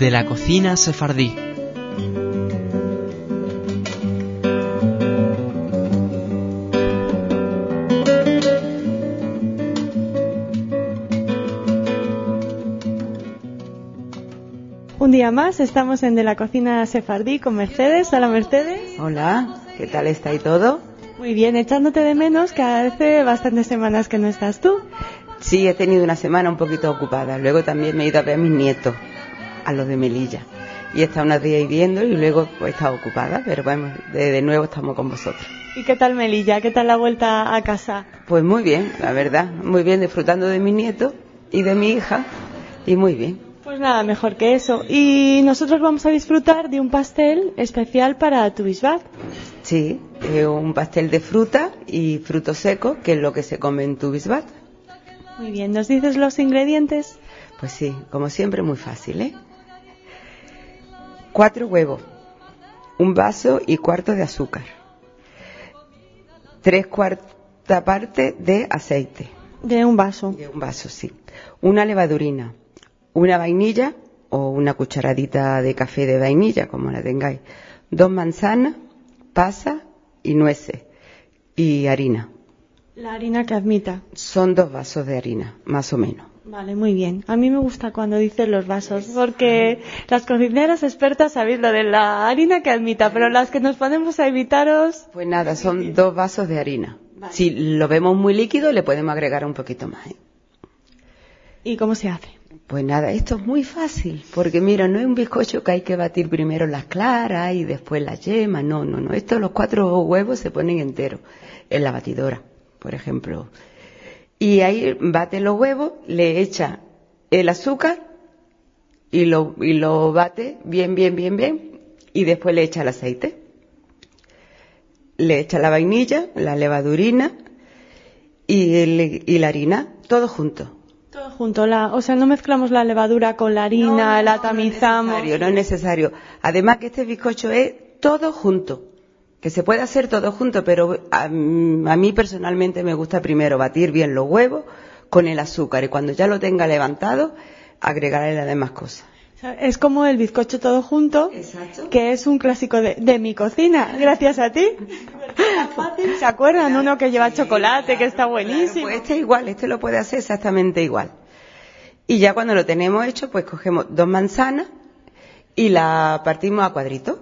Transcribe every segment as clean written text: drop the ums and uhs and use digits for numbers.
de la cocina sefardí. Un día más estamos en De la Cocina Sefardí con Mercedes. Hola, Mercedes. Hola, ¿qué tal está y todo? Muy bien, echándote de menos, que hace bastantes semanas que no estás tú. Sí, he tenido una semana un poquito ocupada. Luego también me he ido a ver a mis nietos, a los de Melilla. Y he estado unos días viendo y luego he estado ocupada, pero bueno, de nuevo estamos con vosotros. ¿Y qué tal Melilla? ¿Qué tal la vuelta a casa? Pues muy bien, la verdad, muy bien, disfrutando de mis nietos y de mi hija, y muy bien. Pues nada, mejor que eso. Y nosotros vamos a disfrutar de un pastel especial para tu bisbat. Sí, un pastel de fruta y frutos secos, que es lo que se come en tu bisbat. Muy bien, ¿nos dices los ingredientes? Pues sí, como siempre, muy fácil, ¿eh? 4 huevos, un vaso y cuarto de azúcar, 3/4 parte de aceite. De un vaso. De un vaso, sí. Una levadurina, una vainilla o una cucharadita de café de vainilla, como la tengáis, 2 manzanas, pasas y nueces y harina. La harina que admita. Son 2 vasos de harina, más o menos. Vale, muy bien. A mí me gusta cuando dices los vasos, porque las cocineras expertas sabéis lo de la harina que admita, pero las que nos ponemos a evitaros... Pues nada, son 2 vasos de harina. Vale. Si lo vemos muy líquido, le podemos agregar un poquito más, ¿eh? ¿Y cómo se hace? Pues nada, esto es muy fácil, porque mira, no es un bizcocho que hay que batir primero las claras y después las yemas, no. Esto, los 4 huevos se ponen enteros en la batidora, por ejemplo. Y ahí bate los huevos, le echa el azúcar y lo bate bien, y después le echa el aceite. Le echa la vainilla, la levadurina y la harina, todo junto. Todo junto, o sea, no mezclamos la levadura con la harina, la tamizamos. No es necesario. Además que este bizcocho es todo junto, que se puede hacer todo junto, pero a mí personalmente me gusta primero batir bien los huevos con el azúcar y cuando ya lo tenga levantado, agregarle las demás cosas. Es como el bizcocho todo junto. Exacto. Que es un clásico de mi cocina, gracias a ti. ¿Se acuerdan? Uno que lleva chocolate, que está buenísimo. Pues este es igual, este lo puede hacer exactamente igual. Y ya cuando lo tenemos hecho, pues cogemos 2 manzanas y la partimos a cuadritos.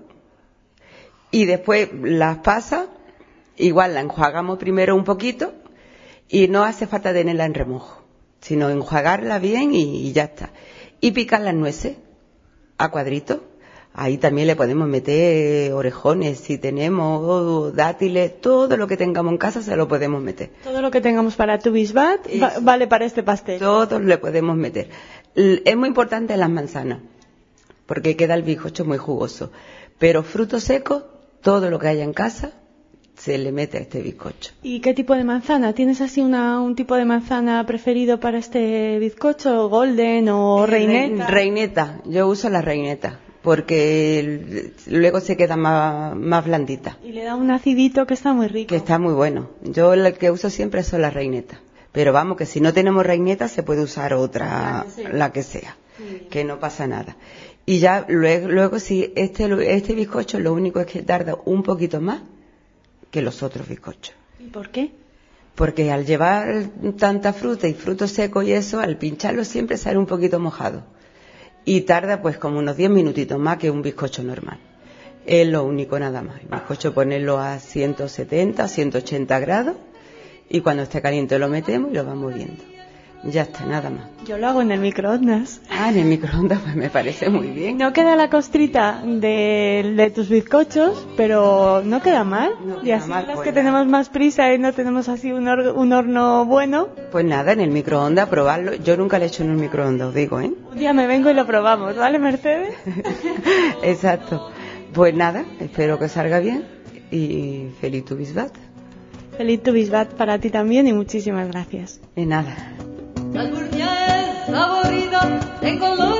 Y después las pasas, igual la enjuagamos primero un poquito y no hace falta tenerla en remojo, sino enjuagarla bien y ya está. Y picar las nueces a cuadritos. Ahí también le podemos meter orejones, si tenemos dátiles, todo lo que tengamos en casa se lo podemos meter. Todo lo que tengamos para tu bisbat vale para este pastel. Todo le podemos meter. Es muy importante las manzanas, porque queda el bizcocho muy jugoso. Pero frutos secos, todo lo que haya en casa, se le mete a este bizcocho. ¿Y qué tipo de manzana? ¿Tienes así un tipo de manzana preferido para este bizcocho? ¿Golden o reineta? Reineta, yo uso la reineta, porque luego se queda más blandita. Y le da un acidito que está muy rico. Que está muy bueno. Yo el que uso siempre son las reinetas. Pero vamos, que si no tenemos reineta se puede usar otra, la que sea, que no pasa nada. Y ya luego si este bizcocho lo único es que tarda un poquito más que los otros bizcochos. ¿Y por qué? Porque al llevar tanta fruta y frutos secos y eso, al pincharlo siempre sale un poquito mojado. Y tarda pues como unos 10 minutitos más que un bizcocho normal. Es lo único nada más. El bizcocho ponerlo a 170, 180 grados y cuando esté caliente lo metemos y lo vamos viendo. Ya está, nada más. Yo lo hago en el microondas. En el microondas pues me parece muy bien. No queda la costrita de tus bizcochos, pero no queda mal. No y queda así mal, las pues que tenemos más prisa y no tenemos así un horno bueno. Pues nada, en el microondas, probarlo. Yo nunca lo he hecho en un microondas, os digo, ¿eh? Un día me vengo y lo probamos, ¿vale, Mercedes? Exacto. Pues nada, espero que salga bien y feliz tu bisbat. Feliz tu bisbat para ti también y muchísimas gracias. De nada. La dulce es saborida en color